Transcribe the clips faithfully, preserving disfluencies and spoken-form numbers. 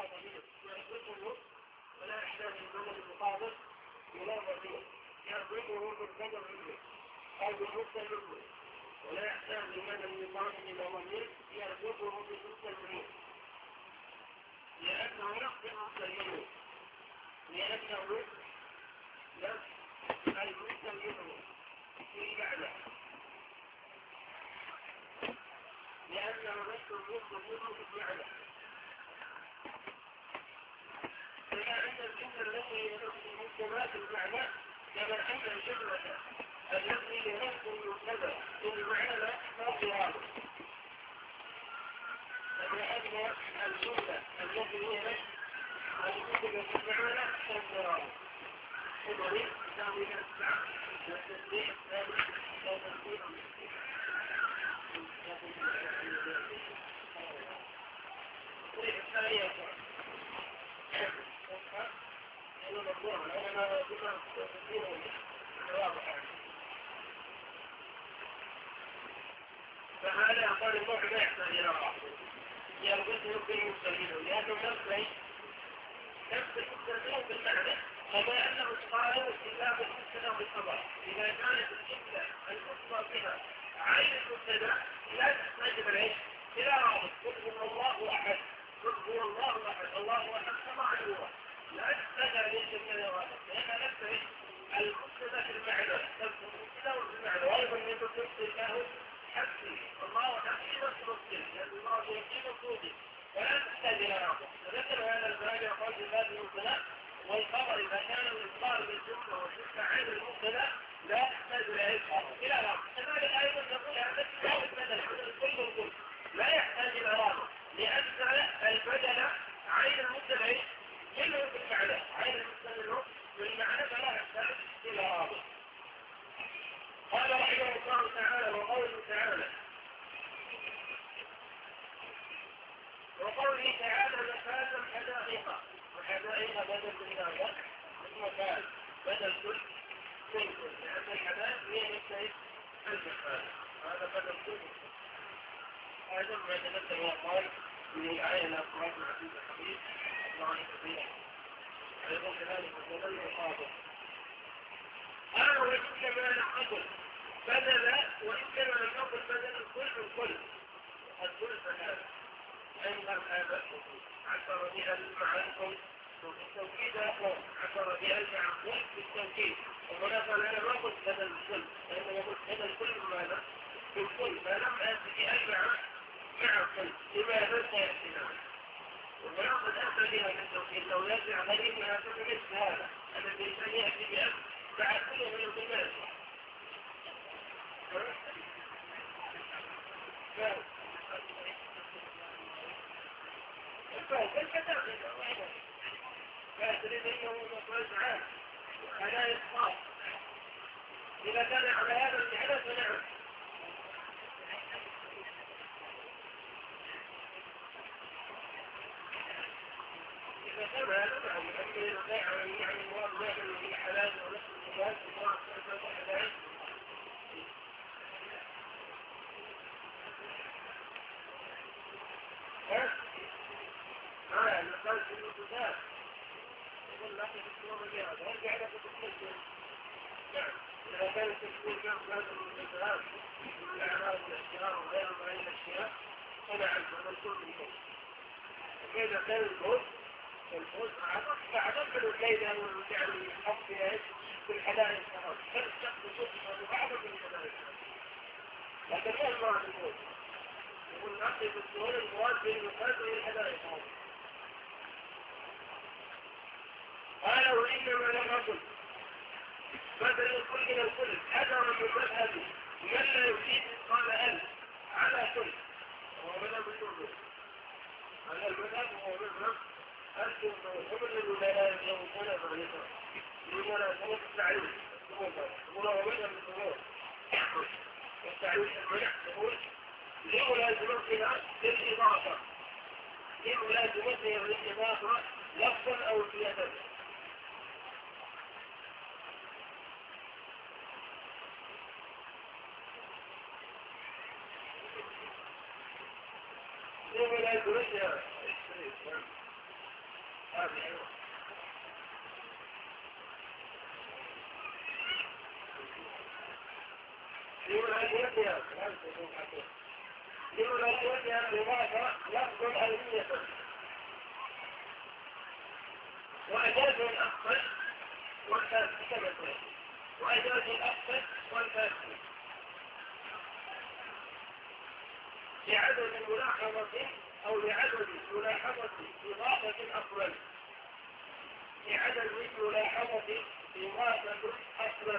ضمير يربطه ولا يحتاج البدل المقابل إلى ضمير يربطه بالبدل منه أو بالمبتل منه ولا يحتاج البدل المقابل إلى ضمير يربطه بالمبتل منه لأنه نفس المبتل منه لأنه نفس المبتل منه في معنى لأنه نفس المبتل منه في معنى كما أن الجملة التي ينفس المبتدا في المعنى كما أن الجملة التي ينفس المبتدا في المعنى لا تحتاج هذا كما أن الجملة التي ينفس المبتدا في المعنى لا تحتاج هذا الطريق تساوي الأسبع والتسبيح تساوي لا تسبيح الطريق الثانية فهذا قال الروح لا يحتاج إلى راحة يربطه بالمستمعين لأنه نفس نفس المستمعين بالمعنى كما أنه قال استخلاف المبتدا بالخبر إذا كانت الجملة المخبر بها عين المبتدا لا تحتاج إلى إلى رابط قل هو الله أحد قل هو الله أحد الله أحد كما هو لا تحتاج إلى الجملة رابط لأن نفس المبتدا في المعنى نفس المبتدا في المعنى وأيضا من تفسير له حسي الله حسي والتفسير لأن الله يقيم الصوت ولا تحتاج إلى رابط فذكر هذا الباب يقول بباب المبتدا والخبر إذا كان الإصدار بالجملة والجملة عين المبتدا لا تحتاج إلى إلى رابط كذلك أيضا نقول هذا الكتاب البدل كل الكل لا يحتاج إلى رابط لأن البدل عين المبتدا كله بالمعنى عين المبتدا بالمعنى فلا يحتاج إلى رابط قال رحمه الله تعالى وقوله تعالى وقوله تعالى مكان حدائق وحدائق بدل بالله مكان بدل كل كل كل لأن الحدائق هي نفسه المكان هذا بدل كل هذا ما تنبه وقال من الآية الأفراد العزيز الحبيب الله كثيرا أيضا كذلك بدل المقابل أنا وإنما نقبل بدل وإنما نقبل بدل الكل الكل الكل فهذا أيضا هذا عشر بألف معكم بالتوكيد أقوم عشر بألف معكم بالتوكيد وهناك لنا نقبل بدل الكل لأنه يقول بدل الكل ماذا؟ بالكل فلم أتي بألف مع الكل لماذا سيأتينا ونأخذ أفضل بها من التوكيد لو يرجع غريب ما يكون مثل هذا الذي سيأتي بألف بعد كل من الكلمات فالكتاب فأتريد أنه مطلع عام ولا يصحاب إذا كان على هذا الجهد فنعم إذا كان هذا نعم أنه يرجع عن يعني المواضع من الحلال ونفس الجهاد وطاعة الحلال ها؟ ها المقال في النقطات يقول لك الدكتور الرياض ارجع لك الدكتور نعم إذا كان التشكيل كان هذا المنتهات الأعراض والاشتهار وغير ما هي الأشياء فنعم هذا الكل منه وإذا كان الفوز الفوز أعتقد الكيدة يعني الحق في إيش في الحلال الشهر فالشخص يشوف بعض من الحلال لكن ما المراد الفوز يقول نقضي بالسهول المراد بين المفاد والحلال الشهر قال وإنما لم أقل بدل الكل من الكل حذرا من مذهبي من لا يفيد قال ألف على كل وهو مذهب الشرب على المذهب هو مذهب ألف ومن الولايات يومون ظاهرة لما لا يتوقف التعليم وهو مذهب الظهور والتعليم المنع يقول لولا تمثل بالإضافة لولا تمثل بالإضافة لفظا أو سيادة لولا تمثل لولايتها بماذا لفظ ألمية وأجاز الأخفل والفاسد كما وأجاز الأخفل والفاسد لعدد ملاحظة أو لعدد ملاحظة إضافة أفضل لعدد ملاحظة إضافة أفضل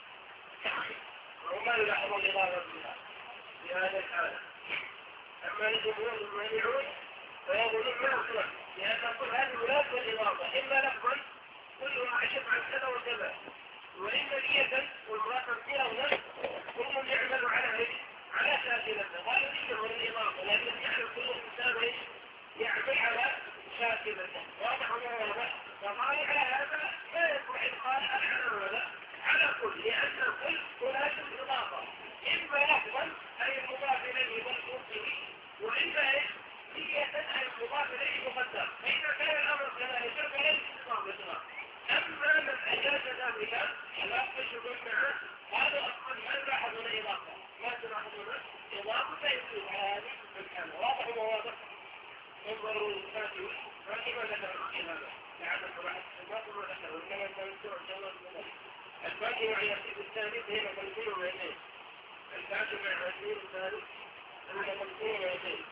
وما يلاحظ الإضافة بها في هذا الحالة أما الجمهور المانعون فيقولون ما أفضل لأن كل هذه ملاحظة الإضافة إما لفظا كل واحد يفعل كذا وكذا وإما نية والمراقب فيها ونفس كل يعمل على على شاكلته هذا يشبه الإضافة لأن يعمل كل إنسان يعمل على شاكلته واضح ولا لا؟ فقال على هذا لا يصلح القال على ولا على كل لأن الكل تلازم الإضافة إما لفظا أي المضاف إليه والمرسل وإما نية أي المضاف إليه مقدر فإذا كان الأمر كذلك فليس إضافة أما من أجاز ذلك لا تشبه معه هذا أصلا من لاحظ الإضافة ما تلاحظون إضافة يكون على هذه الحالة واضح وواضح انظروا الفاتحة فاتحة ذكر في هذا لعدد واحد الفاتحة ذكر وكما تنسوا الجواب من الفاتحة يصيب الثالث هنا تنسين ويتين الفاتحة يصيب الثالث هنا تنسين ويتين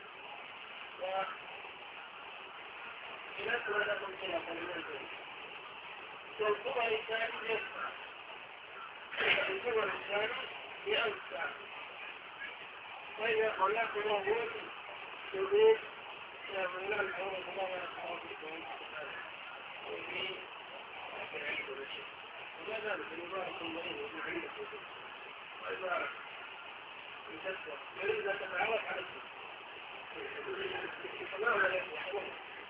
وإلى هذا تنسين ويتين والصور الثاني يسمع الصور الثاني يأوسع وإذا خلاك موجود يريد من الله الحوار الله والحوار وفي أكل عيد ورشد وما ذلك المبارك المريض ومعينة وإذا يتسوى يريد أن تتعرف على الشيء الله عليك وحوار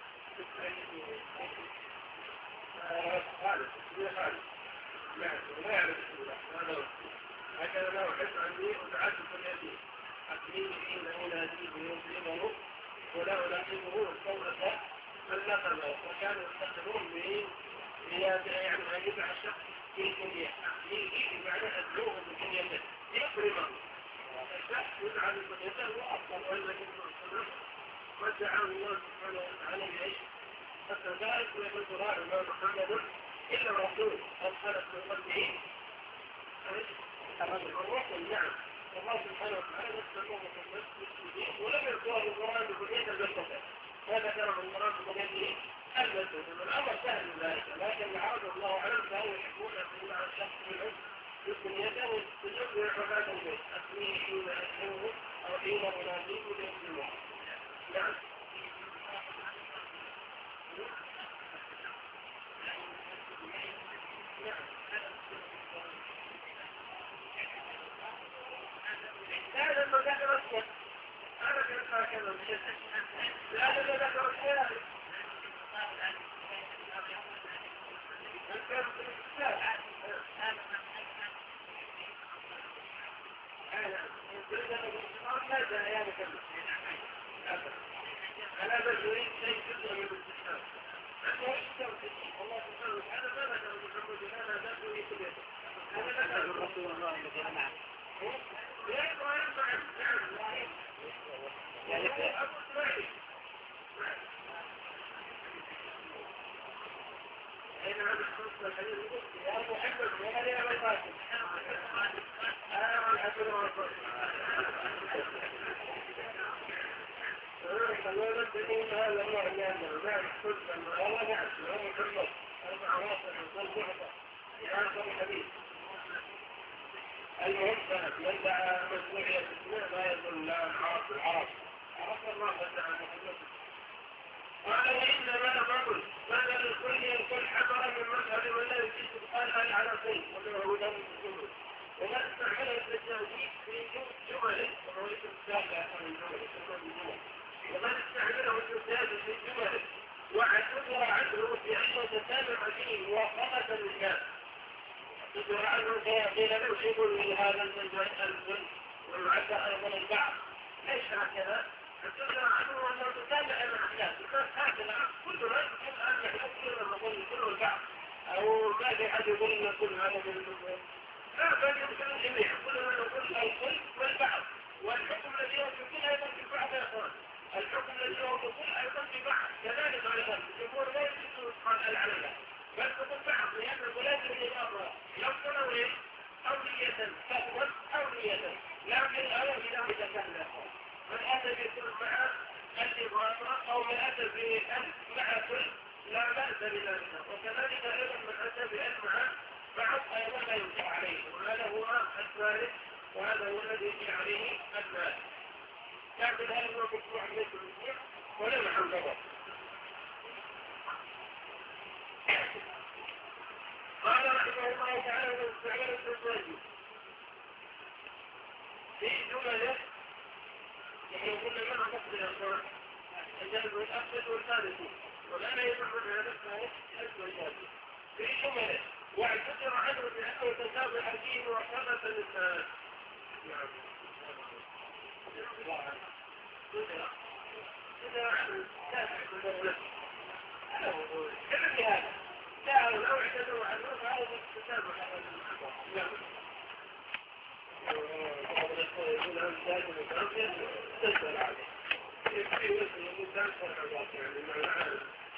خالد خالد نعم ولا يعرف هذا هكذا لا أحس عني وتعدد اليدين أكمل إنه ناديه يسلمه ولا ألاحظه الثورة فلنقل وكانوا يستخدمون به يعني أن يدع الشخص في الكلية أكمله بمعنى أدلوه بكليته يكرمه الشخص يدعى بكليته وأفضل وإلا كنت ودعاه الله سبحانه وتعالى بأيش حتى ذلك ويقول قرار ما محمد إلا رسول أدخلت من قلبه الرسل نعم الله سبحانه وتعالى نسأله وتنسل ولم يرسوه القرآن بكلية البلدة هذا كان من المراد بكليته البلدة الأمر سهل ذلك لكن عاد الله أعلم فهو يحبون أن يدعى الشخص منهم بكليته تجد عباد البيت أسميه حين أسمه أو حين مناديه ليسلمه نعم هذا ما ذكر الشيء هذا كان هكذا هذا ما ذكر الشيء أنا بجريد شيء جزء من الاستثناء أنه يشترك الله سبحانه وتعالى ما ذكر محمد هذا ذاته يكبر هذا ذكر الرسول الله عليه نعم يقرأ ينفع نعم يعني أبو إسماعيل أين هذا الخصوص الحديث يا محمد وما لي أبا القاسم أنا والحسن والقاسم فلولا تكون هذا النوع اليابر نعم حسنا والله نعم وهو محمد أربع واصل وصل جحفة آخر الحديث المهم من دعا مشروعية الاسماء لا يظن لا عرف العرب عرف الله دعا محمد قال وإنما نقول ماذا للكل يكون حضر من مذهب ولا يجيز القال على شيء ولا هو دم الجمل وما استعمله التجاويز في جمل وهو اسم السابع عن الجمل وما استعمله التجاوز في جمل واعتذر عنه في أنه تتابع فيه موافقة للناس اعتذر عنه قيل له يقول لهذا الزن والعدى أيضا البعض ليش هكذا حدثنا عنه أنه تتابع الأحداث الناس هكذا كل رجل يقول أن يحكي لما نقول كل البعض أو ما في أحد يقول لنا كل هذا من المسلم لا بل يمكن الجميع كل ما نقول الكل والبعض والحكم الذي هو في كل أيضا في بعض يا أخوان الحكم الذي هو في كل أيضا في بعض كذلك أيضا الجمهور لا يجوز قال العلماء بل تقول بعض لأن الولاد الذي أمر يفصلوا إيه أو نية فتوى أو نية لكن الآية في ذلك كان لا من أتى بكل مع الإضافة أو من أتى بألف مع كل لا بأس بذلك وكذلك أيضا من أتى بألف مع بعض أيضا لا ينفع عليه وهذا هو الثالث وهذا هو الذي يجي عليه المال لكن هذا هو مشروع مثل المسيح ولا محل ضبط قال رحمه الله تعالى من استعمال التسويق في جملة يعني كل ما نقصد الأخبار الجانب الأخذ والثالث والآن يجب من هذا الثالث الثالث في جملة واعتذر عنه بأنه تتابع الدين وحدث للناس نعم إذا لا تحكم النفس كما في هذا لا لو اعتذروا عنه فهذا تتابع نعم يقول عن ذات المتعبد تسأل عليه يكفي مثل المدان فرعبات يعني معنى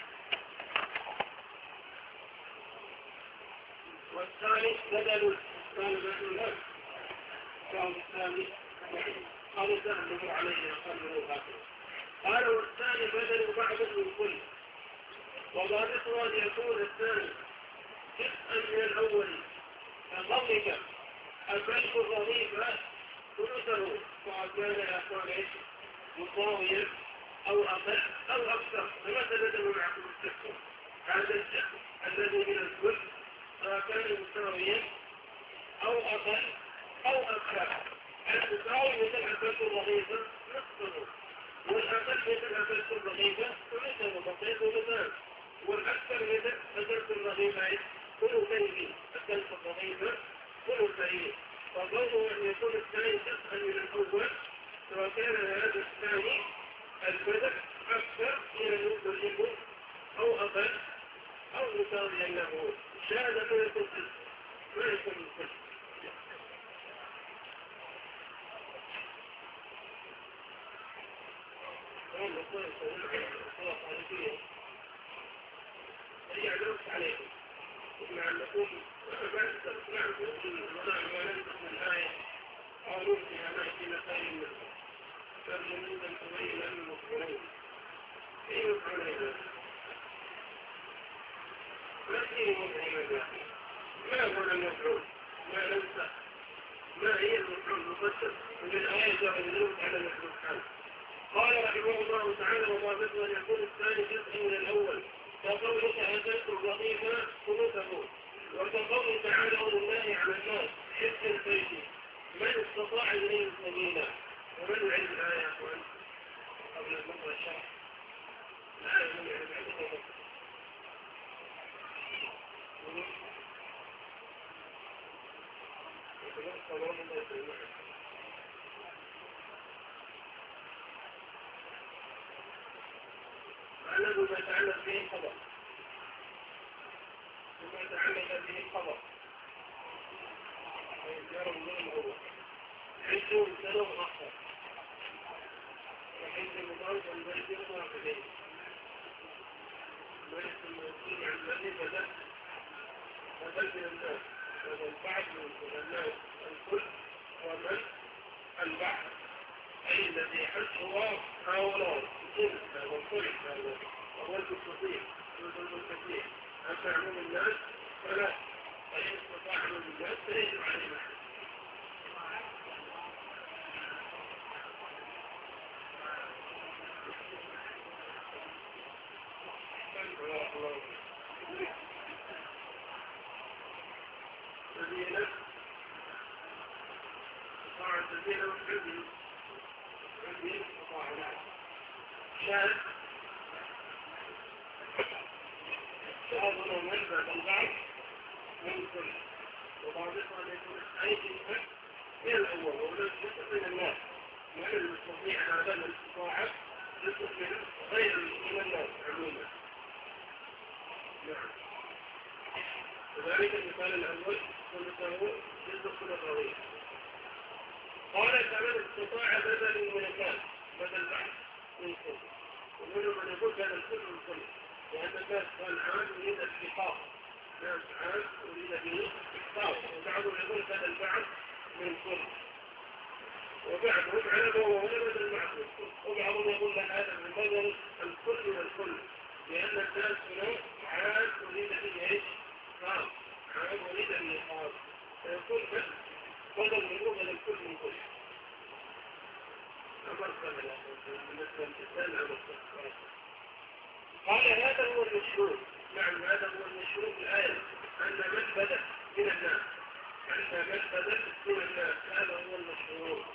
والثاني بدل قال بدل لك قال الثاني قال سهل عليه وقال له هكذا قال والثاني بدل بعض من كل وضابطه أن يكون الثاني جزءا من الأول كقولك البلد الرغيب ثلثه وكان الأخوان مساويا أو أقل أو أكثر فما تبدل معكم التكفر هذا الجزء الذي من الكل سواء كان مساويا أو أقل أو أكثر المساوي مثل البلد الرغيبة نصفه والأقل مثل البلد الرغيبة ثلثه بسيط مثال والأكثر مثل البلد الرغيبة ثلثيه البلد الرغيبة ثلثيه فضوء أن يكون الثاني جزءا من الأول سواء كان هذا الثاني البدء أكثر من النصف أو أقل أو مساويا له شاهد ما يكون ما يكون الكل يعلمك عليكم مع أن نقول بعد نعرف ونعلم وننسخ من الآية قالوا فيها نأتي لخير منه فالجنود الأولين المفعولين أي مفعولين ما هي مفعولين ما هو المفعول ما ننسى ما هي المفعول المقدس ومن الآية جاء يدلوك على المفعول حال قال رحمه الله تعالى وضابطه أن يكون الثاني جزء من الأول كقولك أتيت الرغيب ثلثه وكقوله تعالى ولله على الناس حس البيت من استطاع إليه سبيلا ومن علم الآية يا أخوان قبل المرة الشرح لا يمكن أن يعلم الذي ما يتعلق به الخبر وما يتعلق به الخبر ويجار الظلم هو عنده سلام أخر وحيث المضاوط والبيت يضع إليه وليس المسؤول عن الذي بدأ بدل من الناس والبعض من الناس الكل ومن البعض أي الذي حس هو هؤلاء الكل والكل وهو المستطيع والمستطيع أما عموم الناس فلا فإن استطاع عموم الناس فيجب عليه محل الذين استطاع الذين وحبه حبه استطاع له شاهد شاهدنا منبع البعض من كل وضابطها أن يكون أي جزء من الأول ولا جزء من الناس من المستطيع هذا الاستطاعة لتؤمن غير من الناس عموما. نعم. وذلك المثال الأول سنته جزء الرغيب. قال كمن استطاع بدل من الناس بدل بعض من كل، ومنهم من يقول هذا الكل من كل، لأن الناس قال عام يريد الاتفاق، ناس عام يريد به الاتفاق، وبعضهم يقول هذا البعض من كل، وبعضهم على ما هو بدل البعض من كل، وبعضهم يقول هذا من بدل الكل من الكل، لأن الناس هنا عام يريد به ايش؟ خاص، عام يريد به خاص، فيقول بس بدل منه بدل الكل من كل. قال هذا هو المشهور. نعم هذا هو المشهور في الآية أن من بدأ من الناس أن من بدأ من الناس هذا هو المشهور.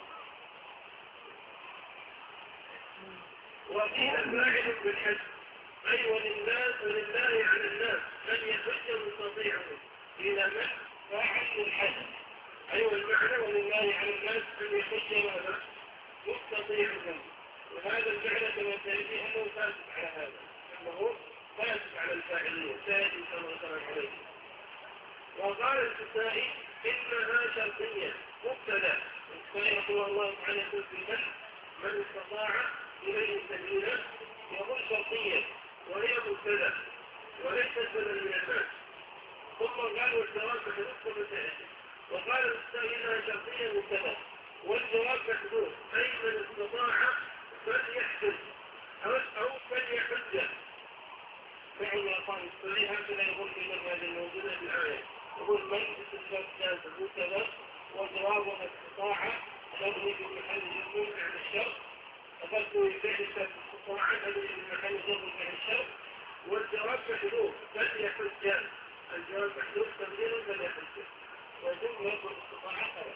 وفيه الفاعل بالحج أي ولله ولله على الناس أن يحج مستطيعهم إلى من فاعل الحج أي والمعنى ولله على الناس أن يحج ماذا مستطيعهم. وهذا المعنى كما سيأتي أنه ثابت على هذا أنه ثابت على الفاعلية سيأتي كما ثابت عليه. وقال الكسائي إنها شرطية مبتدأ. الكسائي رحمه الله تعالى يقول في من من استطاع إليه سبيلا يقول شرطية وهي مبتدأ وليست بدل من الناس. ثم قال والجواب محذوف مسائل. وقال الكسائي إنها شرطية مبتدأ والجواب محذوف أي من استطاع فليحدث أو أو فليحج. فعل يقال الكسائي هكذا يقول في من هذه الموجودة في الآية يقول من استثبات ثالثة مبتدأ والجواب من استطاع تبني في محل جزم عن الشر أفضل فعل استطاع تبني في محل جزم عن الشر والجواب محذوف فليحج. الجواب محذوف تبديل فليحج وجمع يقول استطاع خلاص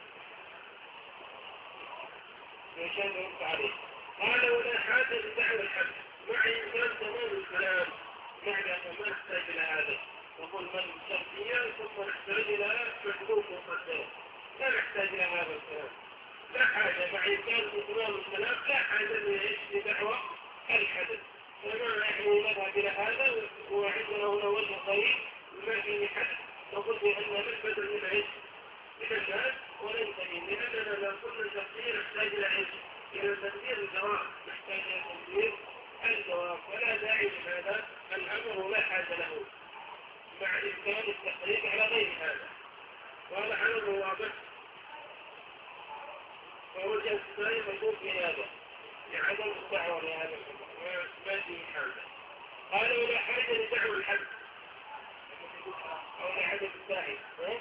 عشان يرد عليه. قال ولا حاجة لدعوة الحج مع إمكان تمام الكلام معنى ما نحتاج إلى هذا نقول من شرطية ثم نحتاج إلى محذوف مقدر لا نحتاج إلى هذا الكلام لا حاجة مع إمكان تمام الكلام لا حاجة لدعوة الحدث. فما نحن نذهب إلى هذا وعندنا هنا وجه قريب ما فيه حدث نقول بأن من بدل من عيش من الناس وننتهي لأننا لو كنا شخصيا نحتاج إلى عيش إلى تدبير الجواب نحتاج إلى تدبير الجواب ولا داعي لهذا الأمر لا حاجة له مع إمكان التقريب على غير هذا. وهذا على الواضح فوجه الثاني مجهول في هذا لعدم الدعوة لهذا الأمر ما فيه حاجة. قال ولا حاجة لدعوة الحد أو لعدم الداعي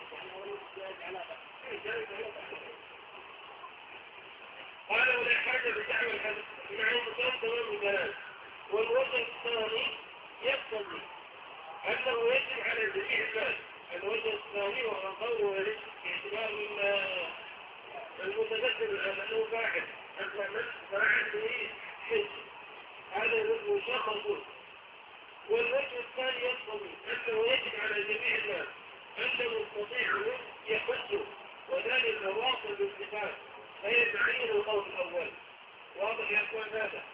قال ولا حاجة لدعوة الحد مع إمكان تمام الكلام. والوجه الثاني يقتضي أنه يجب على جميع الناس. الوجه الثاني وهو قوله باعتبار المتذكر أنه فاعل أن من فاعل به حج هذا الوجه شخص. والوجه الثاني يقتضي أنه يجب على جميع الناس أن المستطيع يحج وذلك واصل بالاتفاق فيتعين القول الأول. واضح يا أخوان هذا؟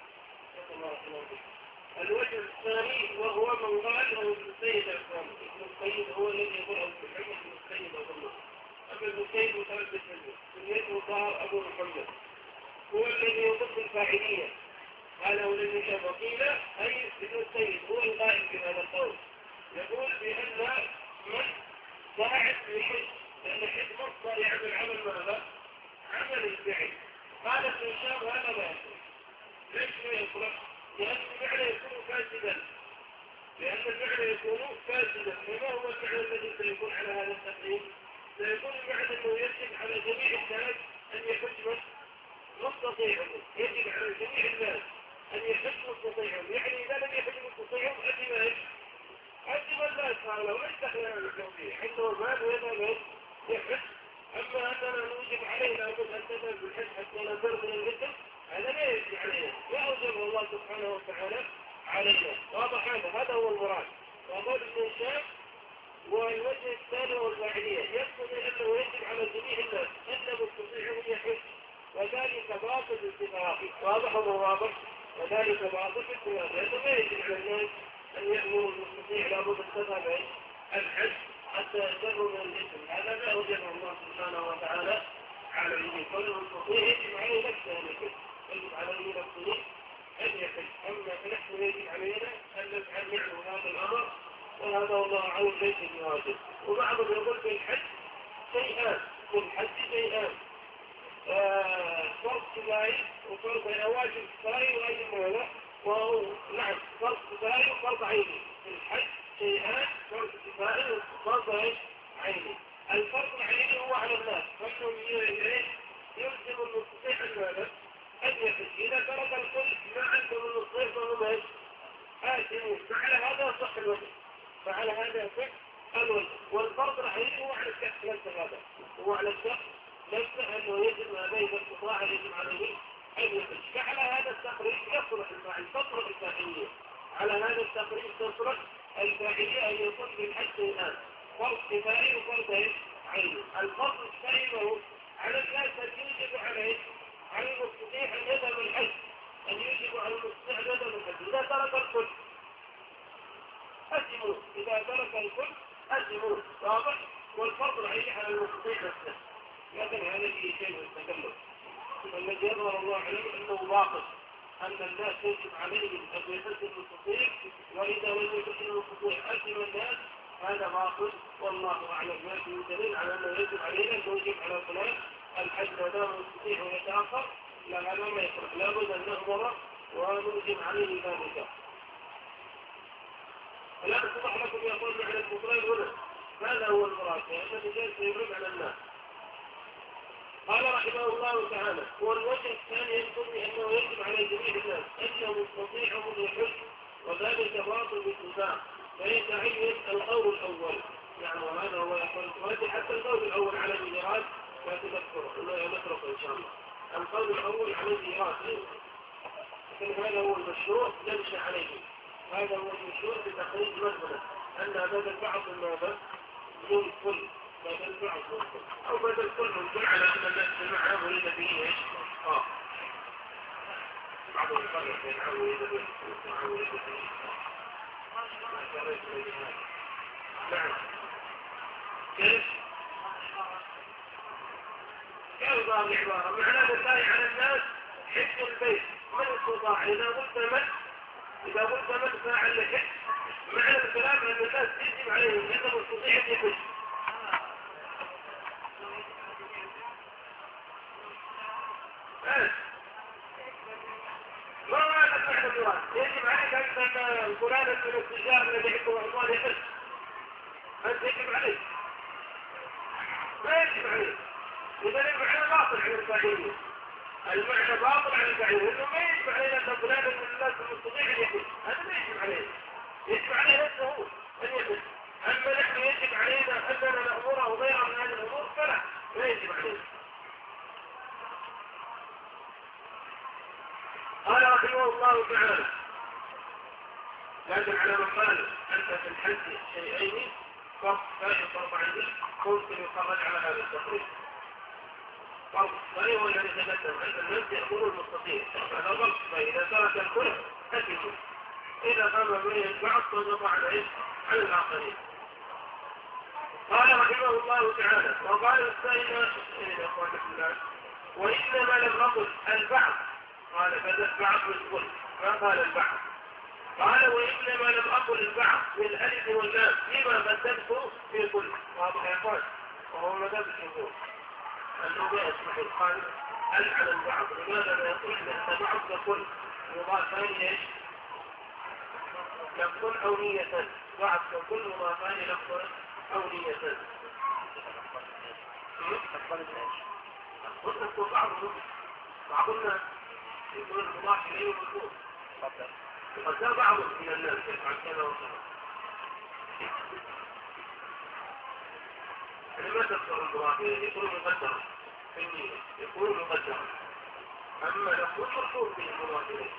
الوجه الثاني وهو من قال له ابن السيد الأكرم. ابن السيد هو الذي يقول أبو محمد ابن السيد أظنه. أما ابن السيد متردد منه سميته ظاهر أبو محمد هو الذي يضبط الفاعلية. قال هو الذي كان وقيل أي ابن السيد هو القائل في هذا القول يقول بأن من ضاعت بحج لأن حج مصدر يعمل عمل ماذا؟ عمل الفعل. قال ابن هشام هذا لا يصلح. ليش ما يصلح؟ لأن المعنى يكون فاسدا لأن المعنى يكون فاسدا. فما هو المعنى الذي سيكون على هذا التقريب؟ سيكون المعنى أنه يجب على جميع الناس أن يحج مستطيعهم. يجب على جميع الناس أن يحج مستطيعهم يعني إذا لم يحج مستطيعهم أدم إيش؟ أدم الناس قالوا ليس دخلنا بالتوفيق عنده مال ويذهب يحج. أما أننا نوجب علينا أن تذهب بالحج حتى نزل من الإثم هذا لا يجب علينا يأوجب الله سبحانه وتعالى علينا. واضح هذا هذا هو المراد. وقال ابن هشام والوجه الثاني والفاعلية يقتضي أنه يجب على جميع الناس أن مستطيعهم يحج وذلك باطل اتفاقي واضح وواضح. وذلك باطل اتفاقي لأنه ما يجب على الناس أن يأمروا المستطيع لابد السبب الحج حتى يجروا من الإثم. هذا ما أوجبه الله سبحانه وتعالى على اليمين. كل المستطيع يجب عليه نفسه أن يحج، يجب على اليمين المستطيع أن يحج. أما فنحن يجب علينا أن نفعل نعمل هذا الأمر، وهذا الله عز ليس بواجب. وبعضهم يقول في الحج شيئان، في الحج شيئان فرض كفاية وفرض واجب كفاية وواجب مولى، وهو نعم فرض كفاية وفرض عيني. في الحج شيئان فرض كفاية وفرض عيني. الفرض العيني هو على الناس، فانهم يلزم المستطيع المال ان يحج. اذا ترك الكل ما عنده من الصيف فهم ايش؟ آثمون. فعلى هذا صح الوجه، فعلى هذا صح الوجه. والفرض العيني هو على الشخص نفسه، هذا هو على الشخص نفسه انه يجب ما بين الاستطاعة يجب عليه ان يحج. فعلى هذا التقرير يصلح الفاعل، تصلح الفاعلية. على هذا التقرير تصلح الفاعلية ان يكون في الحج شيئان، فرض كفاية وفرض عيني. الفرض الكفاية هو على الناس ان يجب عليه على المستطيع ان يذهب الحج، ان يجب على المستطيع ان يذهب الحج. اذا ترك الكل أسموا، إذا ترك الكل أسموا، واضح. والفرض العيني على المستطيع نفسه. لكن هذا فيه شيء من التكلف. الذي يظهر الله عليه انه باطل، ان الناس يجب عليهم ان يحج المستطيع، واذا لم يحج المستطيع اسم الناس، هذا باطل. والله اعلم. ما في دليل على انه يجب علينا ان يجب على فلان الحج ما دام المستطيع ويتاخر. لا، هذا ما يصلح، لابد ان نأمر ونلزم عليه ذلك. الآن اتضح لكم يقول معنى الكفرين هنا هذا هو المراد، لأن الرجال سيبرم على الناس. قال رحمه الله تعالى: والوجه الثاني يذكر بأنه يجب على جميع الناس أنه مستطيع من يحج، وذلك باطل بالاتفاق، فيتعين القول الأول. يعني وهذا هو يقول الراجح، حتى القول الأول على الميراث لا تذكره، إنه نتركه إن شاء الله. القول الأول على الميراث، لكن هذا هو المشروع يمشي عليه. هذا هو المشروع بتقريب مذهبنا أن بدل بعض الماذا من كل، بدل بعض من كل، أو بدل كل من كل، على أن الناس جمعها ولد به إيش؟ آه بعض الفرق بين ولد به وولد به. نعم. كيف؟ كيف ظاهر العبارة؟ معناه الله على الناس حفظ البيت من استطاع. إذا قلت من إذا قلت من فاعل لك معنى الكلام أن الناس يجب عليهم أنه مستطيع أن يحج. ما هذا معنى المراد؟ يجب عليك أن فلان من التجار الذي يحبه عثمان يحج، أنت يجب عليك؟ ما يجب عليك. إذا المعنى باطل عن الفاعلية، المعنى باطل عن الفاعلية، إنه ما يجب علينا أن فلان من الناس المستطيع أن يحج، هذا ما يجب عليه. يجب عليه نفسه أن يحج. أما نحن يجب علينا أننا نأمره غير من هذه الأمور فلا، لا يجب علينا. قال رحمه الله تعالى: لكن على من قال أنت في الحج شيئين فرض كفاية وفرض عيني ممكن يخرج على هذا التقريب. فرض كفاية هو الذي تقدم أن الناس يأمروا المستطيع، هذا فرض كفاية. إذا ترك الكل أكله، إذا قام به البعض فضغط على على الآخرين. قال رحمه الله تعالى: وقال السائل وإنما لم أقل البعض، قال بدأ بعض الكل، ما قال البعض. قال وإنما لم أقل البعض بالألف واللام لما قدمته في كل. واضح يا اخوان؟ وهو مذهب الجمهور أنه لا يصلح القائل هل على البعض. لماذا لا يقول أن بعض ككل مضافان ايش؟ لفظ أو نية. بعض ككل مضافان لفظ أو نية. قلت بعض بعضنا يقول المضاف إليه مضبوط، وقد لا بعض من الناس يفعل كذا وكذا. لما تذكر المضاف إليه يكون مقدرا في النية، يكون مقدرا. أما لفظ مشهور به المضاف إليه.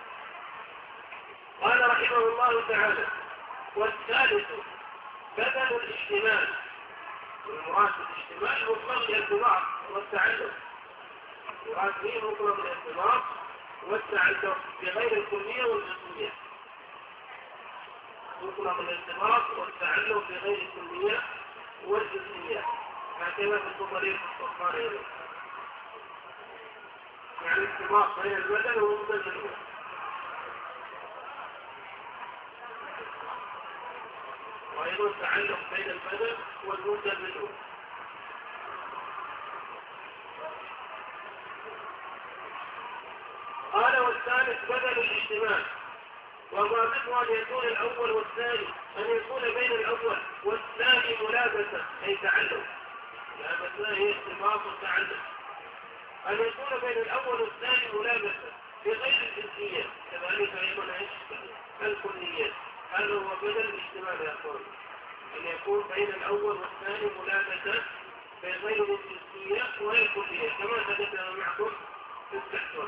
قال رحمه الله تعالى: والثالث بدل الاشتمال. والمراد بالاشتمال مطلق الانضباط والتعلم. يراد به مطلق الارتباط والتعلق بغير الكلية والجزئية. مطلق الارتباط والتعلق بغير الكلية والجزئية هكذا في الطريق الصفاني، يعني الارتباط بين البدن والمبدل، وأيضا تعلق بين البدن والمبدل. قال والثالث بدل الاجتماع، وضابطه أن يكون الأول والثاني أن يكون بين الأول والثاني ملابسة أي تعلق، ملابسة هي ارتباط وتعلق، أن يكون بين الأول والثاني ملابسة بغير الجنسية، كذلك أيضا الكلية. هذا هو بدل الاجتماع يا أخوان، أن يكون بين الأول والثاني ملابسة بغير الجنسية وهي الكلية كما تذكر معكم في التحوى.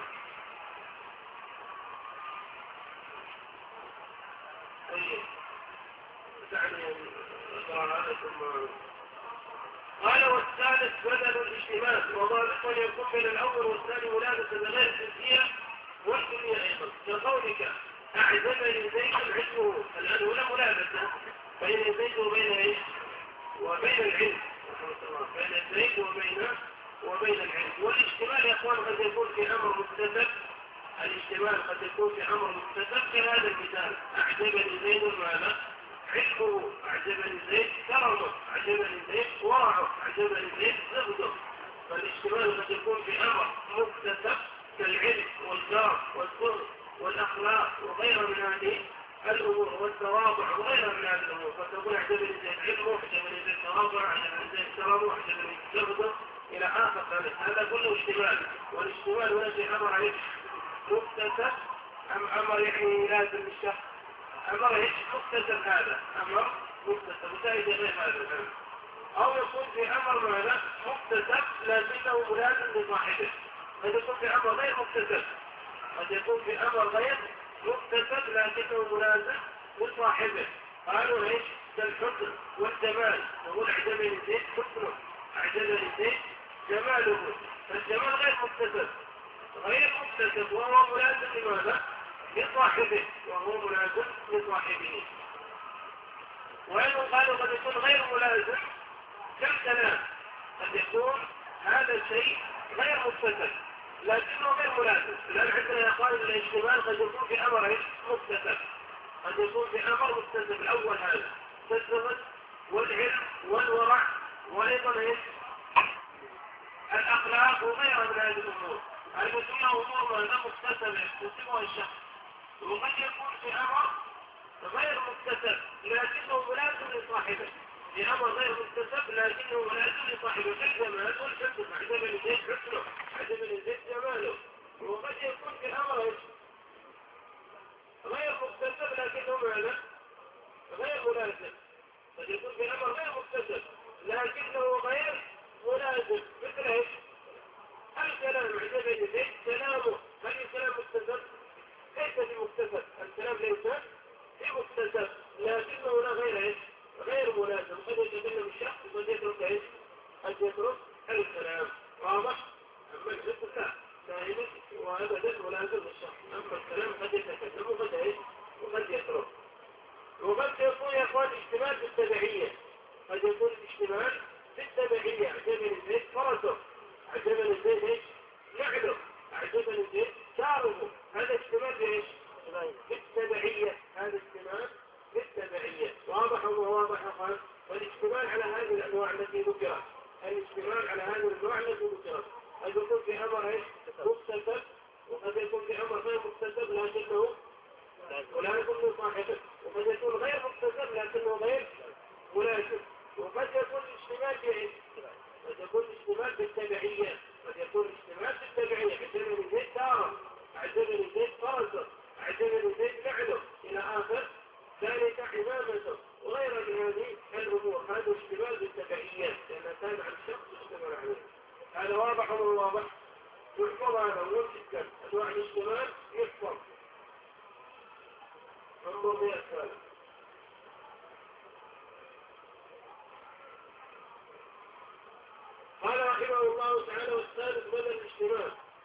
قال والثالث بدل الاجتماع، وضابطه أن يكون بين الأول والثاني ملابسة بغير الجنسية والكلية أيضا، كقولك أعجبني زيد علمه، الآن هنا ملابسة بين زيد وبين إيش؟ وبين العلم، بين زيد وبين وبين العلم. والاجتماع يا أخوان قد يكون في أمر مكتسب، الاجتماع قد يكون في أمر مكتسب كهذا المثال، أعجبني زيد ماذا؟ علمه، أعجبني زيد كرمه، أعجبني زيد ورعه، أعجبني زيد زهده. فالاجتماع قد يكون في أمر مكتسب كالعلم والدار والزهد والأخلاق وغيرها من هذه الأمور والتواضع وغيرها من هذه الأمور، فتقول أعجبني زيد علمه، أعجبني زيد تواضع، أعجبني زيد كرمه، أعجبني زهده إلى آخر ذلك. هذا كله اجتماع، والاجتماع هنا في أمر عليه مكتسب أم أمر يعني لازم الشخص؟ أمر إيش مكتسب، هذا أمر مكتسب وسائد غير هذا الأمر. أو يكون في أمر ماذا مكتسب لكنه ملازم لصاحبه، قد يكون في أمر غير مكتسب، قد يكون في أمر غير مكتسب لكنه ملازم لصاحبه. قالوا إيش؟ كالحسن والجمال، نقول أعجبني زيد حسنه، أعجبني زيد جماله، فالجمال غير مكتسب غير مكتسب وهو ملازم لماذا؟ لصاحبه، وهو ملازم لصاحبه. وأيضا قالوا قد يكون غير ملازم كالكلام، قد يكون هذا الشيء غير مكتسب لكنه غير ملازم. لأن عندنا قال الاجتماع قد يكون في أمر مكتسب، قد يكون في أمر مكتسب. الأول هذا كالزهد والعلم والورع وأيضا الأخلاق وغيرها من هذه الأمور، هذه كلها أمور ماذا مكتسبة يكتسبها الشخص. وقد يكون في أمر غير مكتسب لكنه ملازم لصاحبه، في أمر غير مكتسب لكنه ملازم لصاحبه، كالجمال والحسن، أعجبني زيد حسنه، أعجبني زيد جماله. وقد يكون في أمر غير مكتسب لكنه ماذا؟ غير ملازم، قد يكون في أمر غير مكتسب لكنه غير ملازم، مثل ايش؟ الكلام، أعجبني زيد كلامه، هل الكلام مكتسب؟ ليس بمكتسب، الكلام ليس بمكتسب لكنه لا غير ايش؟ غير ملازم، قد يتكلم الشخص وقد يترك ايش؟ قد يترك الكلام. واضح؟ اما الجسد لا دائما وابدا ملازم للشخص، اما الكلام قد يتكلم وقد ايش؟ وقد يترك. وقد يكون يا اخوان اجتماع بالتبعيه، قد يكون الاجتماع بالتبعيه، اعجبني زيد فرسه، اعجبني زيد ايش؟ نعله، اعجبني زيد شاربه، هذا اجتماع بايش؟ بالتبعيه، هذا اجتماع بالتبعيه. واضح وهو واضح يا اخوان؟ والاجتماع على هذه الانواع التي ذكرت، الاجتماع على هذه الانواع التي ذكرت قد يكون في امر ايش؟ مكتسب، وقد يكون في امر غير مكتسب لكنه ولا يكون صاحبه، وقد يكون غير مكتسب لكنه غير ملازم. وقد يكون الاجتماع بايش؟ قد يكون الاجتماع بالتبعيه، قد يكون الاجتماع بالتبعيه، اعجبني زيد داره، اعجبني زيد فرسه، اعجبني زيد نعله الى اخر ذلك عمامته وغير من هذه الامور. هذا اجتماع بالتبعيات لان كان عن شخص اشتمل عليه. هذا واضح ولا واضح؟ يحفظ هذا مهم جدا، انواع الاجتماع يحفظ. انظر بها الثالث. قال رحمه الله تعالى والثالث بدل الاجتماع،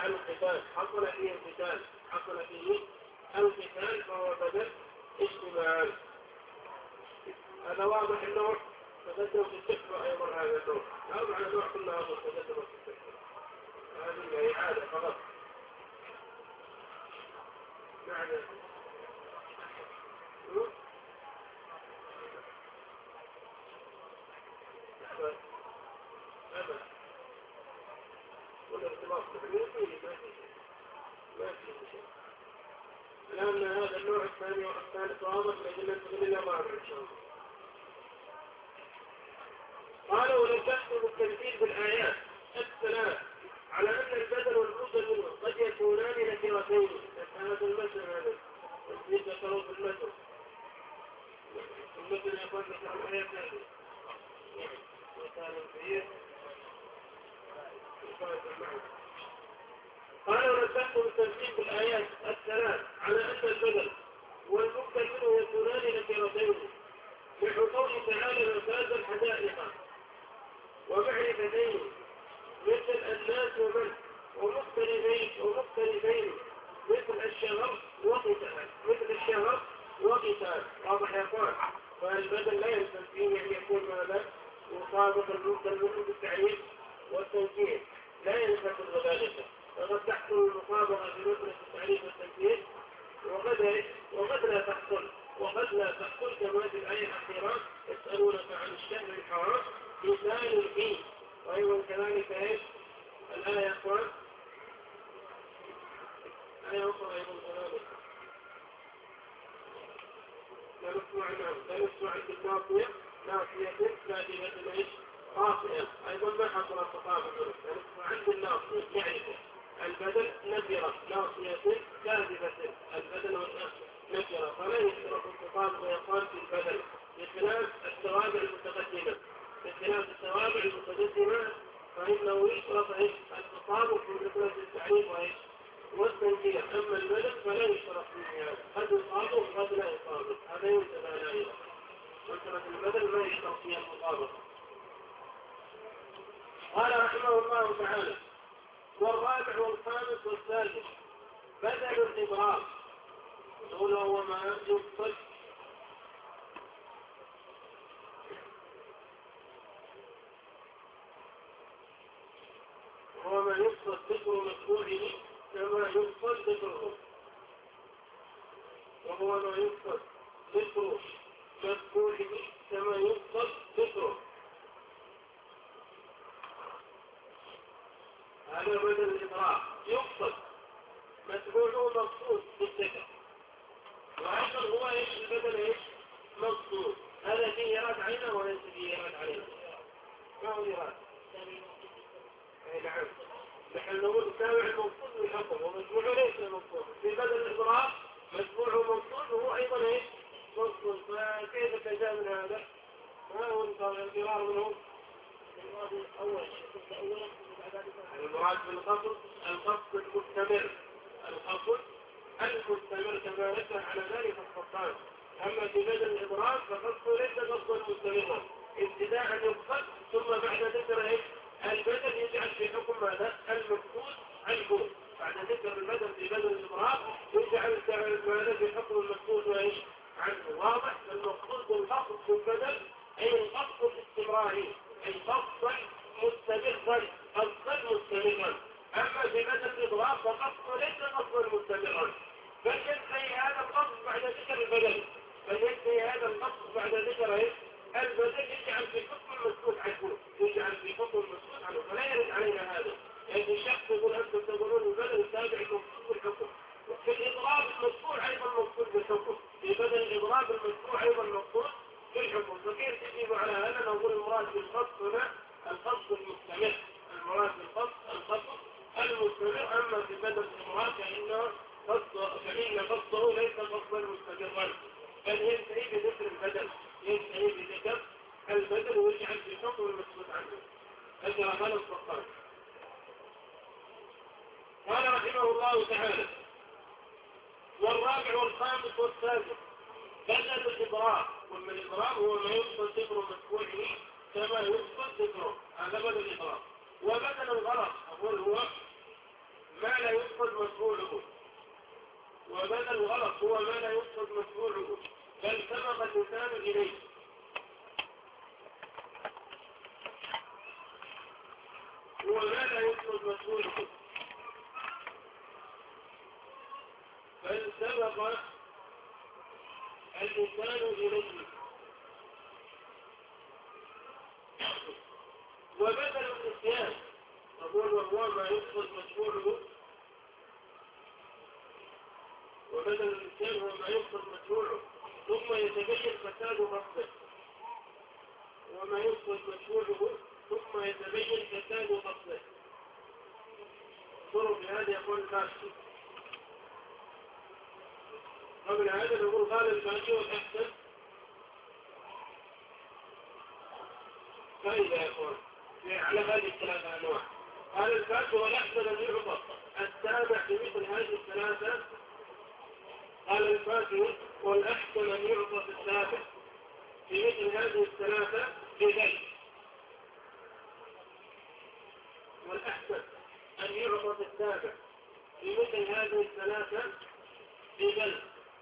القتال حصل فيه القتال حصل فيه القتال فهو بدل اشتمال. هذا واضح النوع. تقدم في الفكرة أيضا هذا النوع. أربع نوع كلها تقدم في الفكرة. هذه إعادة فقط. نعم. أبدا. والارتباط بالمؤمن ما في شيء. ما في شيء. لأن هذا النوع الثاني والثالث واضح لأجل أن تقول الله ما إن شاء الله. قالوا ونجحت بالتمثيل بالآيات الثلاث على أن البدل والمبدل منه قد يكونان نكرتين. هذا المثل هذا التمثيل ذكروا في المثل. المثل يقول ذكر الآيات هذه مثال كبير. قالوا ونجحت بالتمثيل بالآيات الثلاث على أن البدل والمبدل منه يكونان نكرتين بحقوق تعالى مفاز الحدائق ومعرفتين مثل الناس ومن ومختلفين ومختلفين مثل الشهر وقتال مثل الشهر وقتال. واضح يا اخوان. فالبدل لا يلزم فيه ان يكون ماذا مطابق المبدل منه بالتعريف والتنكير لا يلزم ذلك. فقد تحصل المطابقه في مثل التعريف والتنكير وقد وقد لا تحصل وقد لا تحصل كما في الآية الأخيرة يسألونك عن الشهر الحرام مثال فيه. وأيضا كذلك إيش الآية يا أخوان آية أخرى أيضا كذلك لا نسمع نعم لا نسمع عند الناصية ناصية كاذبة إيش خاطئة. أيضا ما حصل التطابق. لا نسمع عند الناصية معرفة البدل نكرة ناصية كاذبة البدل والناصية نكرة فلا يشترط التطابق ويقال في البدل بخلاف التوابع المتقدمة. بخلاف التوابع المتقدمة فإنه يشترط التطابق في مثل التعريف والتنكير. أما البدل فلا يشترط فيه هذا. قد يطابق وقد لا يطابق. هذا ينتبه عليه. مثلا البدل ما يشترط فيه المطابقة. قال رحمه الله تعالى والرابع والخامس والسادس بدل الإبرام. يقول هو ما يفصل هو ما يفصل ذكر مكروه كما يفصل ذكره وهو ما يفصل ذكر مكروه كما يفصل ذكره. هذا بدل الإبرام يفصل متبوعه مقصود بالذكر. وأيضا هو ايش البدل ايش مقصود. هذا فيه يراد عينه وليس فيه يراد عليه. ما هو يراد؟ اي نعم. نحن نقول تابع المقصود بالحكم ومتبوعه ليس مقصود. في بدل الإبرام متبوعه مقصود وهو ايضا ايش مقصود. فكيف تجاه من هذا؟ ما هو الانتظار منه؟ المراد الاول اولا المراد بالقصد القصد المستمر القصد المستمر كما نشأ على ذلك القرآن. أما في بدل الإبراز فقصده ليس قصدا مستمرا ابتداء يقصد ثم بعد ذكر البدل يجعل في حكم ماذا المقصود عنه. بعد ذكر البدل في بدل الإبراز يجعل ماذا في حكم المقصود عنه. واضح. المقصود بالقصد في البدل أي القصد الاستمراري أي قصدا مستمرا قصدا مستمرا. أما في بدل الإبراز فقصده ليس قصدا مستمرا بل ينتهي هذا القصد بعد ذكر البدل. بل ينتهي هذا القصد بعد ذكر البدل يجعل في حكم المسؤول عنه يجعل في حكم المسؤول عنه. فلا يرد علينا هذا. يعني الشخص يقول أنتم تقولون البدل التابع المقصود بالحكم. في الإضراب المسؤول أيضا مقصود بالحكم. في بدل الإضراب المسؤول أيضا مقصود بالحكم. فكيف تجيب على هذا؟ نقول المراد بالقصد هنا القصد المستمر. المراد بالقصد القصد المستمر. أما في بدل المراد فإنه فإن قصده ليس قصدا مستمرا بل ينتهي بذكر البدل ينتهي بذكر البدل ويجعل في حكم المسؤول عنه. هذا هذا الصفان. قال رحمه الله تعالى والرابع والخامس والسادس بدل الإضراب. ومن الإضراب هو ما يفصل ذكر مسؤوله كما يفصل ذكره. هذا بدل الإضراب. وبدل الغرض أقول هو ما لا يقصد مفعوله، وبدل الغلط هو ما لا يقصد مفعوله بل سبق الإنسان إليه. هو ما لا يقصد مفعوله بل سبق الإنسان إليه. وبدل النسيان نقول وهو ما يقصد مفعوله، وبدل النسيان هو ما يقصد مفعوله ثم يتبين فساد قصده، وما يقصد مفعوله ثم يتبين فساد قصده. انظروا بهذا يقول الباشي. قبل هذا نقول قال الباشي والأحسن فإذا يقول على هذه الثلاثة أنواع. قال الباشي والأحسن أن يعطى التابع في مثل هذه الثلاثة. قال الباشي والأحسن أن يعطى التابع في مثل هذه الثلاثة بذلك. والأحسن أن يعطى التابع في مثل هذه الثلاثة بذلك.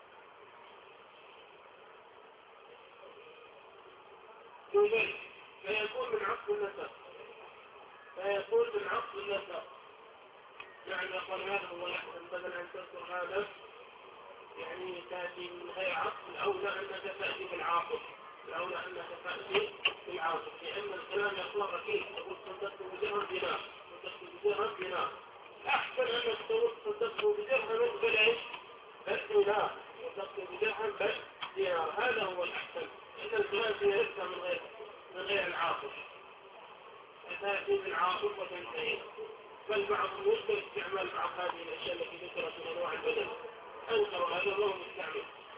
بذلك فيكون من عقد النسب، فيكون من عقد النسب. يعني يقول هذا هو الأحسن بدل أن تذكر هذا يعني تأتي من غير عقد. الأولى أنك تأتي بالعاقل، الأولى أنك تأتي بالعاقل، لأن الكلام يقول ركيب تقول صدقت بدرهم دينار، صدقت بدرهم دينار. أحسن أنك تقول صدقت بدرهم بل إيش؟ بل دينار، صدقت بدرهم بل دينار. هذا هو الأحسن، لأن الكلام يرثى من غير من غير العاقل، فتأتي بالعاقل وتنتهي. بل بعضهم يذكر استعمال بعض هذه الأشياء التي ذكرت من أنواع البدن، أنكر هذا الله مستعمل.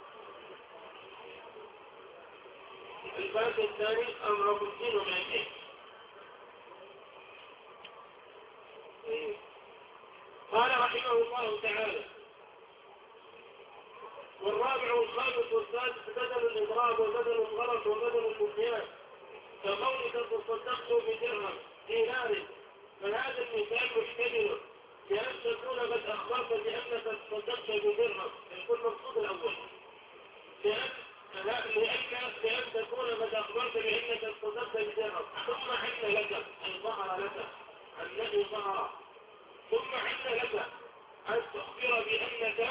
الباب الثاني أمر الدين وما يجب. قال رحمه الله تعالى: والرابع والخامس والسادس بدل الإضراب وبدل الغلط وبدل النسيان، كقولك تصدقت بدرهم دينار، فهذا المثال محتمل لأن تكون قد أخبرت بأنك تصدقت بدرهم، يكون المقصود الأول، لأن لأن لأن تكون قد أخبرت بأنك تصدقت بدرهم ثم حل لك أن ظهر لك الذي ظهر، ثم حل لك أن تخبر بأنك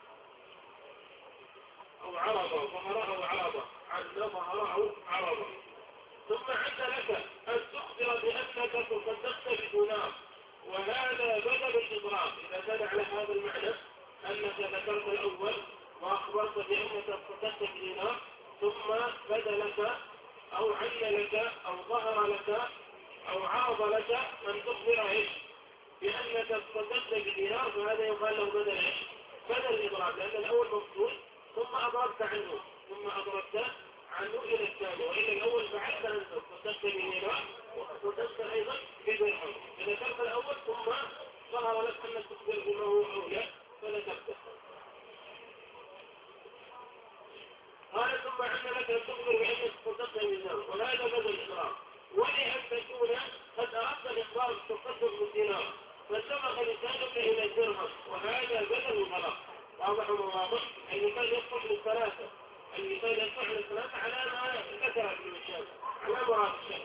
أو عرض ظهر أو عرض عن ظهر أو عرض، ثم حل لك أن تخبر بأنك تصدقت بدينار، وهذا بدل الإضراب. إذا دل على هذا المعنى أنك ذكرت الأول وأخبرت بأنك تصدقت بدينار ثم بدا لك أو عل لك أو ظهر لك أو عرض لك أن تخبر إيش؟ بأنك تصدقت بدينار، فهذا يقال له بدل إيش؟ بدل الإضراب، لأن الأول مفصول ثم أضربت عنه ثم أضربت عنه إلى الثاني، وإلى الأول فعلت أن تصدقت بدينار وتصدقت أيضا بدرهم. إذا ذكرت الأول ثم ظهر لك أنك تخبر بما هو أولى فذكرته. قال ثم عند لك أن تخبر بأنك تصدقت بدينار، وهذا بدل الإضراب. ولأن تكون قد أردت الإخبار بالتصدق بالدينار فسبق لسانك إلى الدرهم، وهذا بدل الغلط. واضح وواضح. المثال يصلح للثلاثة، المثال يصلح للثلاثة على ما ذكر ابن الشام على مراد الشام.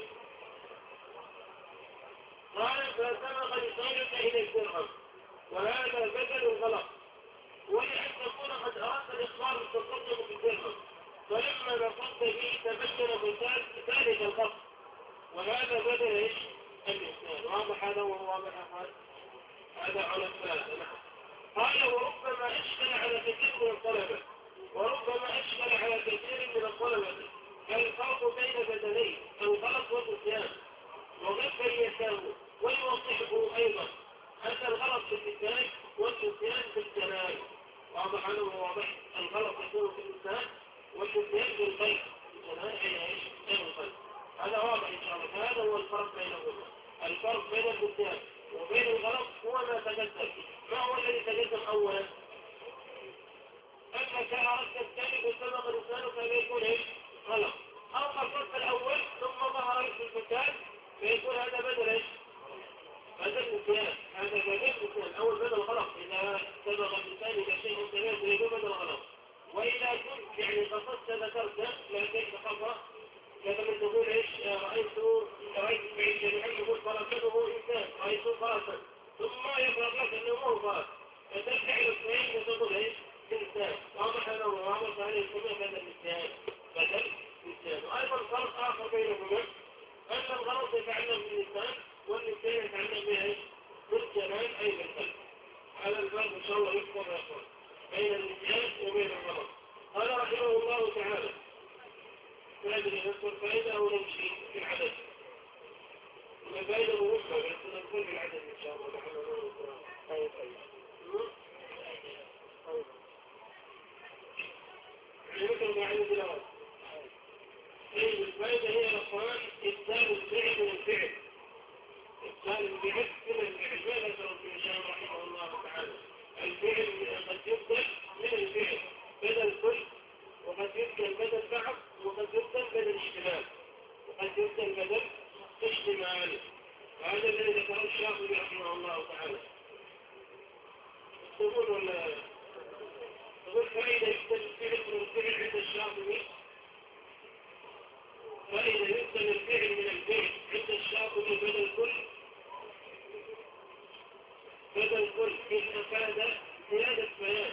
قال فسبق لسانك إلى الدرهم، وهذا بدل الغلط. ولأن تكون قد أردت الإخبار بالتصدق بالدرهم فلما نصبت به تبين فساد ذلك الخط، وهذا بدل ايش؟ الإنسان. واضح هذا وهو واضح هذا هذا على الثلاثة. قال وربما أشكل على كثير من الطلبة، وربما أشكل على كثير من الطلبة الفرق بين بدلين الغلط والنسيان، وقد بيناه ويوضحه أيضا أن الغلط في اللسان والنسيان في الجنان. واضح هذا وهو واضح. الغلط يكون في اللسان والنسيان في القلب، الجنان أي ايش؟ غير القلب. هذا واضح إن شاء الله. هذا هو الفرق بينهما. الفرق بين النسيان وبين الغلط هو ما تقدم. ما هو الذي تقدم أولا؟ أنك أردت الثاني فسبق لسانك فيكون إيش؟ غلط. أو قصدت الأول ثم ظهر لك الفساد فيكون هذا بدل إيش؟ بدل النسيان. هذا بدل النسيان. أول بدل شاء الله يفضل يا أخوان بين الامتياز وبين الغلط. قال رحمه الله تعالى فأدري نذكر فائدة أو نمشي في العدد. الفائدة مهمة بس نقول في العدد إن شاء الله. طيب طيب يعني مثل ما عندي دلوقتي. طيب الفائدة هي يا أخوان إبدال الفعل من الفعل. إبدال الفعل من الفعل. ماذا ترى في هشام رحمه الله تعالى؟ الفعل قد يبدل من الفعل بدل كل، وقد يبدل بدل بعض، وقد يبدل بدل اشتمال، وقد يبدل بدل اشتمال. وهذا الذي ذكره الشافعي رحمه الله تعالى. تقول ولا تقول فإذا يبدل الفعل من الفعل عند الشافعي، فإذا يبدل الفعل من الفعل عند الشافعي بدل كل بدل كل إن أفاد زيادة بيان،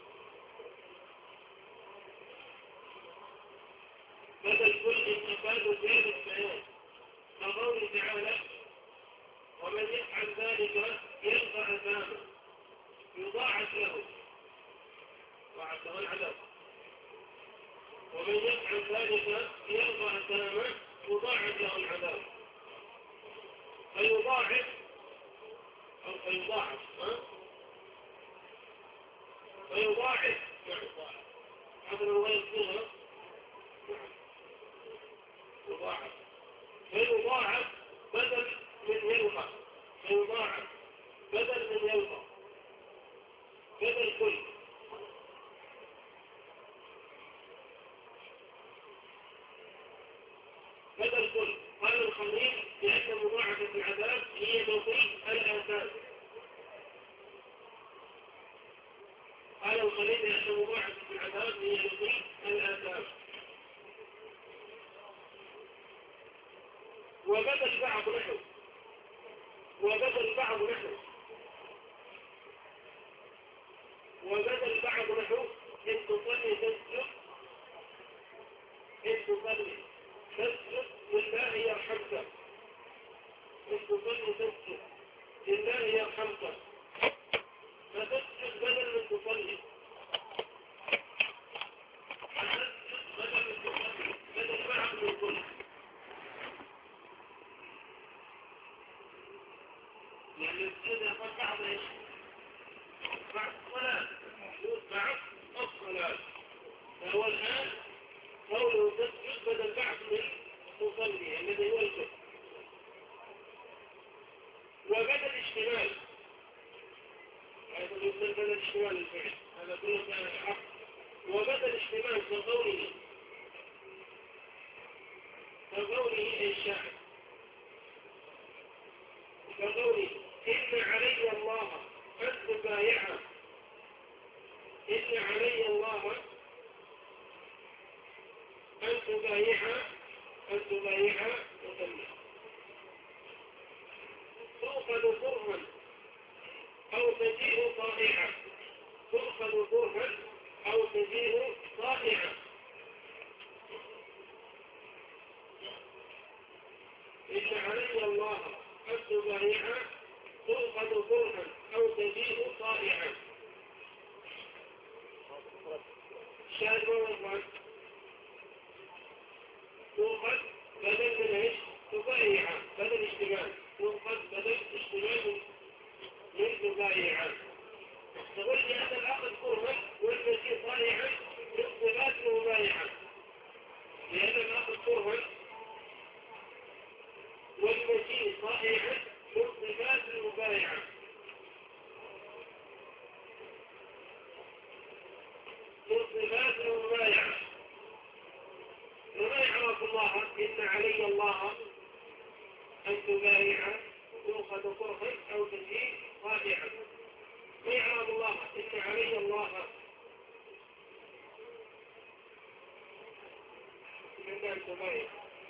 بدل كل إن أفاد زيادة بيان. كقوله تعالى ومن يفعل ذلك يلقى أثاما يضاعف له ضاعف له العذاب. ومن يفعل ذلك يلقى أثاما يضاعف له العذاب. فيضاعف أو فيضاعف ها؟ فيضاعف يعني هذا الله يصيغها يضاعف. فيضاعف بدل من يلقى، فيضاعف بدل من يلقى بدل كل. بدل كل. قال الخليل لأن مضاعفة العذاب هي مضيء الآثام. قال الخليل لأن مضاعفة العذاب هي مضيء الآثام. وبدل بعض نحو وبدل بعض نحو وبدل بعض نحو إن تصلي تسجد إن تصلي تسجد لله يرحمك. إن تصلي تسجد لله يرحمك فتسجد بدل من تصلي. فتسجد بدل من تصلي بدل بعض من كل. يعني السجود يقول بعض ايش؟ بعض الصلاة موجود بعض الصلاة. فهو الآن قوله تسجد بدل بعض من تصلي الذي هو الفقه. وبدل اشتمال أيضا يصير بدل اشتمال الفعل. هذا كله كان الحق. وبدل اشتمال كقوله كقوله أي الشاعر كقوله إن علي الله أن تبايعه. إن علي الله أن تبايعه أن تبايعه وتمنع. تؤخذ ضرها أو تجيء طائعة. تؤخذ ضرها أو تجيء طائعة. إن علي الله أن تبايعه تؤخذ ضرها أو تجيء طائعة. شاهد ووضعا تؤخذ بدل من ايش؟ تبايعه بدل اشتمال. تؤخذ بدل اشتمال من تبايعه. تقول لي هذا العقد كرها والمجيء طائعا يقبلات المبايعة. لهذا العقد كرها والمجيء طائعا يقبلات المبايعة. يقبلات المبايعة. يبايع الله إن علي الله أن تبايع تؤخذ كرها أو تجيء طائعا. ويعرض الله إن علي الله من ذلك تبايع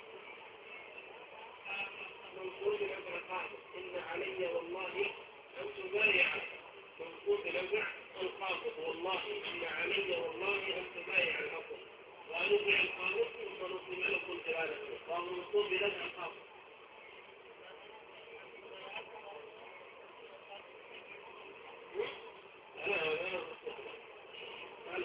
منصوب الأمر القاضي. إن علي والله أن تبايع منصوب الأمر القاضي. والله إن علي والله أن تبايع الأصل. ونبع القاضي ثم نصب لكم قرادته وهو منصوب بلدى القاضي. لا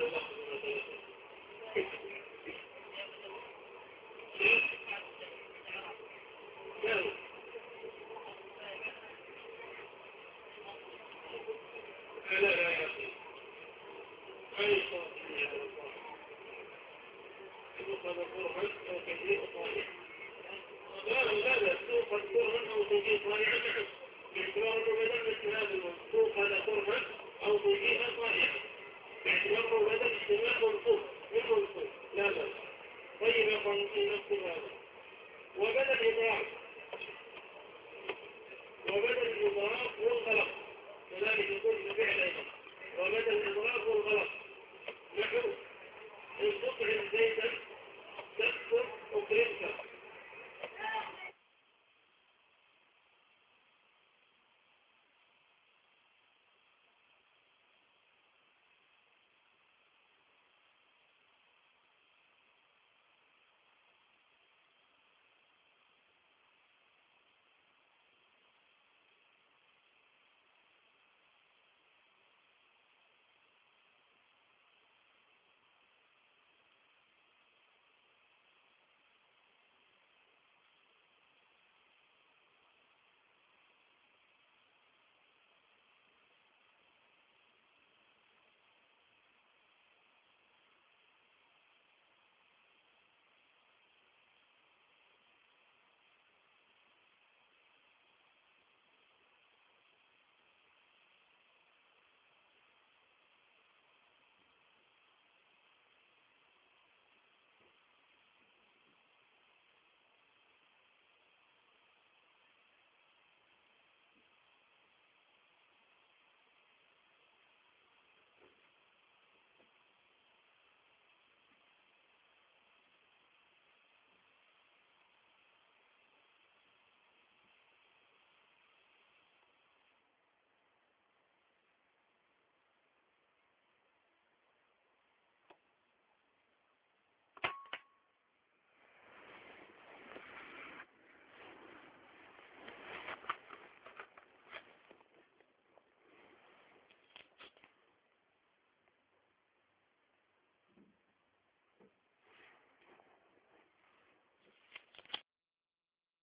وبدل الإضراب والغلط كذلك يكون بفعل أيضا وبدل الإضراب والغلط